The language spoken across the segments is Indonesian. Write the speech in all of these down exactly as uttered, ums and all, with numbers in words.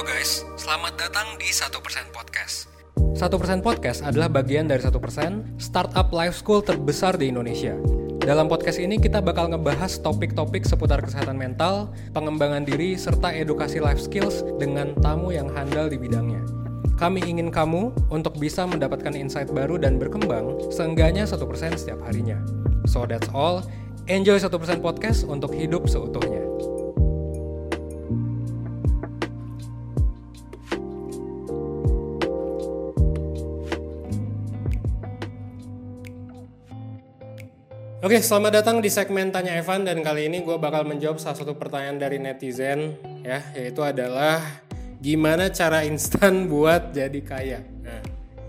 guys, selamat datang di satu persen Podcast. satu persen Podcast adalah bagian dari satu persen startup life school terbesar di Indonesia. Dalam podcast ini kita bakal ngebahas topik-topik seputar kesehatan mental, pengembangan diri, serta edukasi life skills dengan tamu yang handal di bidangnya. Kami ingin kamu untuk bisa mendapatkan insight baru dan berkembang seenggaknya satu persen setiap harinya. So that's all. Enjoy satu persen Podcast untuk hidup seutuhnya. Oke, selamat datang di segmen Tanya Evan, dan kali ini gue bakal menjawab salah satu pertanyaan dari netizen, ya, yaitu adalah gimana cara instan buat jadi kaya. Nah,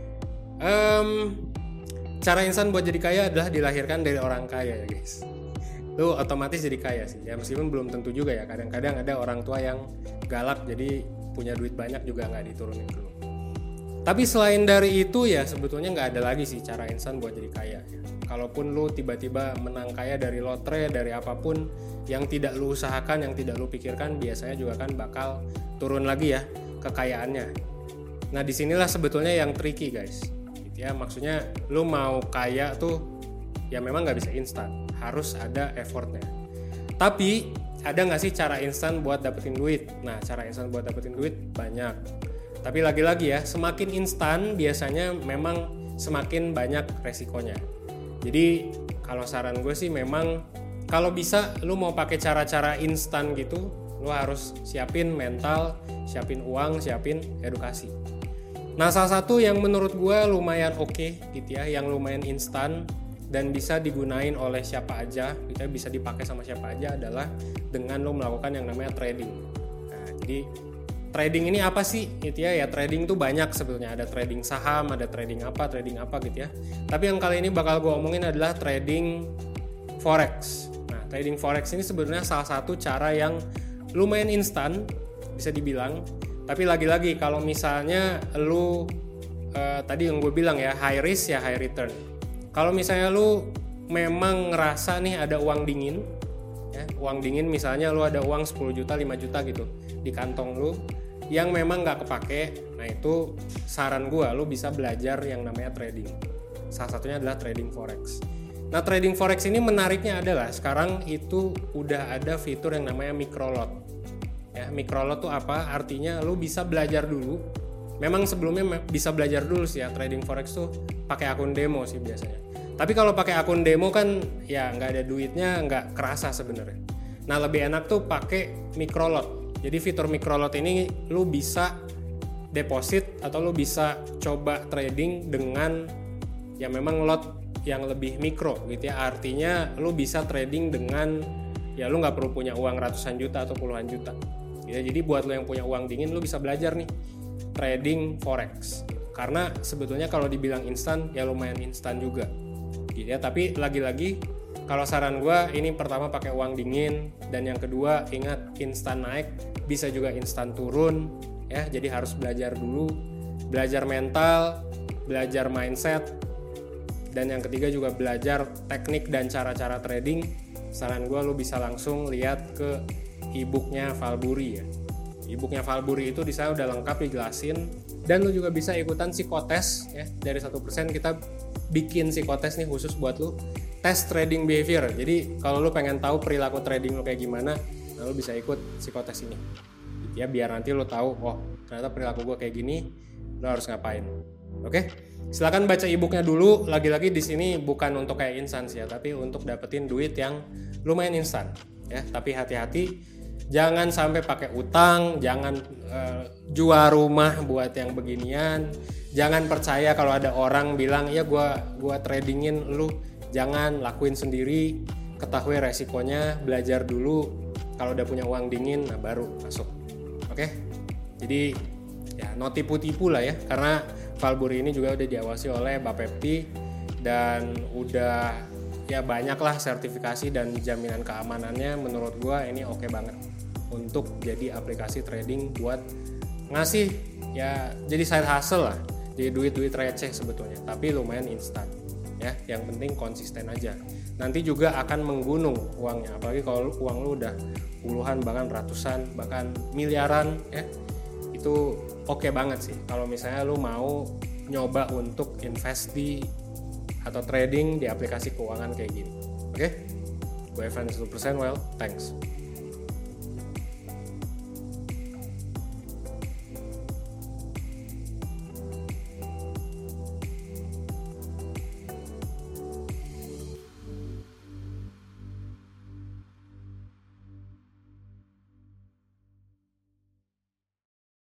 um, cara instan buat jadi kaya adalah dilahirkan dari orang kaya, ya guys. Lu otomatis jadi kaya sih, ya meskipun belum tentu juga ya. Kadang-kadang ada orang tua yang galak, jadi punya duit banyak juga nggak diturunin dulu. Tapi selain dari itu ya sebetulnya nggak ada lagi sih cara instan buat jadi kaya. Kalaupun lu tiba-tiba menang kaya dari lotre, dari apapun yang tidak lu usahakan, yang tidak lu pikirkan, biasanya juga kan bakal turun lagi ya kekayaannya. Nah disinilah sebetulnya yang tricky guys. Gitu ya, maksudnya lu mau kaya tuh ya memang nggak bisa instan, harus ada effortnya. Tapi ada nggak sih cara instan buat dapetin duit? Nah cara instan buat dapetin duit banyak. Tapi lagi-lagi ya, semakin instan biasanya memang semakin banyak resikonya. Jadi kalau saran gue sih memang kalau bisa lu mau pakai cara-cara instan gitu, lu harus siapin mental, siapin uang, siapin edukasi. Nah salah satu yang menurut gue lumayan oke okay, gitu ya, yang lumayan instan dan bisa digunain oleh siapa aja, gitu ya, bisa dipakai sama siapa aja adalah dengan lu melakukan yang namanya trading. Nah jadi trading ini apa sih gitu ya? Ya trading tuh banyak sebetulnya, ada trading saham, ada trading apa, trading apa gitu ya. Tapi yang kali ini bakal gue omongin adalah trading forex. Nah, trading forex ini sebenarnya salah satu cara yang lumayan instan bisa dibilang. Tapi lagi-lagi kalau misalnya lu eh, tadi yang gue bilang ya, high risk ya high return. Kalau misalnya lu memang ngerasa nih ada uang dingin, ya, uang dingin misalnya lu ada uang sepuluh juta, lima juta gitu di kantong lu yang memang nggak kepake, nah itu saran gue lu bisa belajar yang namanya trading. Salah satunya adalah trading forex. Nah trading forex ini menariknya adalah sekarang itu udah ada fitur yang namanya micro lot. Ya, micro lot tuh apa? Artinya lu bisa belajar dulu. Memang sebelumnya bisa belajar dulu sih ya, trading forex tuh pakai akun demo sih biasanya. Tapi kalau pakai akun demo kan ya nggak ada duitnya, nggak kerasa sebenarnya. Nah lebih enak tuh pakai micro lot. Jadi fitur micro lot ini lu bisa deposit atau lu bisa coba trading dengan ya memang lot yang lebih mikro gitu ya. Artinya lu bisa trading dengan ya lu nggak perlu punya uang ratusan juta atau puluhan juta. Ya, jadi buat lu yang punya uang dingin lu bisa belajar nih trading forex. Karena sebetulnya kalau dibilang instan ya lumayan instan juga. Gitu ya, tapi lagi-lagi kalau saran gue ini pertama pakai uang dingin, dan yang kedua ingat instan naik bisa juga instan turun ya, jadi harus belajar dulu, belajar mental, belajar mindset, dan yang ketiga juga belajar teknik dan cara-cara trading. Saran gue lu bisa langsung lihat ke e-booknya Valbury ya. E-booknya Valbury itu di sana udah lengkap dijelasin, dan lu juga bisa ikutan psikotes ya, dari satu persen kita bikin psikotes nih khusus buat lu tes trading behavior. Jadi kalau lu pengen tahu perilaku trading lu kayak gimana, nah lu bisa ikut psikotes ini. Ya biar nanti lu tahu, oh ternyata perilaku gua kayak gini, lu harus ngapain. Oke? Silakan baca e-booknya dulu. Lagi-lagi di sini bukan untuk kayak instan sih ya, tapi untuk dapetin duit yang lumayan instan ya. Tapi hati-hati jangan sampai pakai utang, jangan uh, jual rumah buat yang beginian. Jangan percaya kalau ada orang bilang, "Ya gua gua tradingin lu." Jangan lakuin sendiri, ketahui resikonya, belajar dulu. Kalau udah punya uang dingin, nah baru masuk. Oke? Jadi ya no tipu-tipu lah ya, karena Valbury ini juga udah diawasi oleh Bapepti dan udah ya banyak lah sertifikasi dan jaminan keamanannya. Menurut gua ini oke banget untuk jadi aplikasi trading buat ngasih ya jadi side hustle lah, jadi duit-duit receh sebetulnya, tapi lumayan instan. Ya, yang penting konsisten aja. Nanti juga akan menggunung uangnya, apalagi kalau uang lu udah puluhan bahkan ratusan bahkan miliaran ya. itu oke okay banget sih kalau misalnya lu mau nyoba untuk invest di atau trading di aplikasi keuangan kayak gini. Oke, okay? Gue Evan satu persen, well, thanks.